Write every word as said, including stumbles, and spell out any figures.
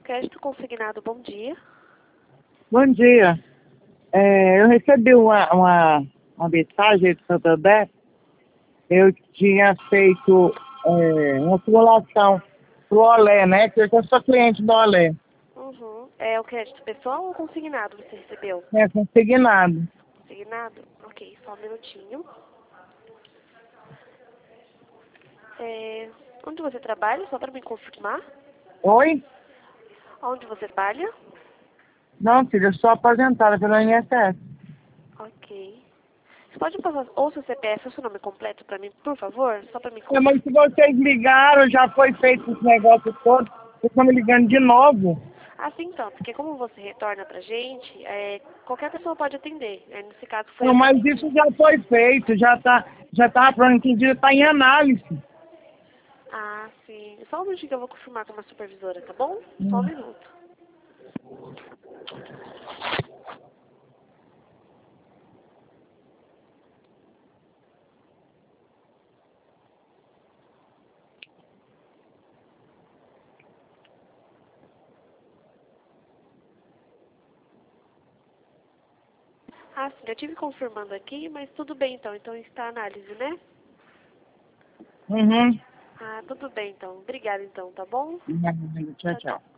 Crédito consignado, bom dia. Bom dia. É, eu recebi uma, uma, uma mensagem do Santander. Eu tinha feito é, uma simulação pro Olé, né? Que eu sou cliente do Olé. Uhum. É o crédito pessoal ou consignado você recebeu? É consignado. Consignado? Ok, só um minutinho. É, onde você trabalha, só para me confirmar? Oi? Onde você trabalha? Não, filho, eu sou aposentada pelo I N S S. Ok. Você pode passar ou seu C P F ou seu nome completo para mim, por favor? Só para me É, mas confirmar. se vocês ligaram, já foi feito esse negócio todo, vocês estão me ligando de novo. Assim então, porque como você retorna pra gente, é, qualquer pessoa pode atender. É, nesse caso foi Não, eu que mas atendi. isso já foi feito, já tá, já tá pronto, já tá em análise. Ah, sim. Só um minutinho que eu vou confirmar com a minha supervisora, tá bom? Só um Hum. minuto. Ah, sim, eu tive confirmando aqui, mas tudo bem então. Então está a análise, né? Uhum. Ah, tudo bem então. Obrigada então, tá bom? Tchau, Tchau, tchau. tchau.